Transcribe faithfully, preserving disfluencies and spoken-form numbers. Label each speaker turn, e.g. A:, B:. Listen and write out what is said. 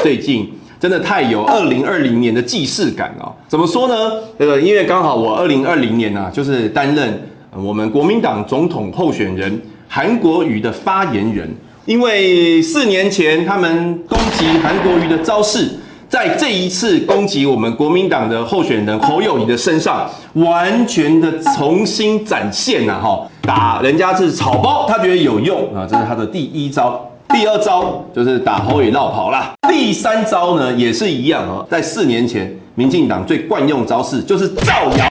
A: 最近真的太有二零二零年的既视感哦。怎么说呢？这个因为刚好我二零二零年啊，就是担任我们国民党总统候选人韩国瑜的发言人。因为四年前他们攻击韩国瑜的招式，在这一次攻击我们国民党的候选人侯友宜的身上，完全的重新展现呐、啊、哈，打人家是草包，他觉得有用啊，这是他的第一招。第二招就是打侯友宜绕跑啦。第三招呢也是一样啊，在四年前民进党最惯用招式就是造谣。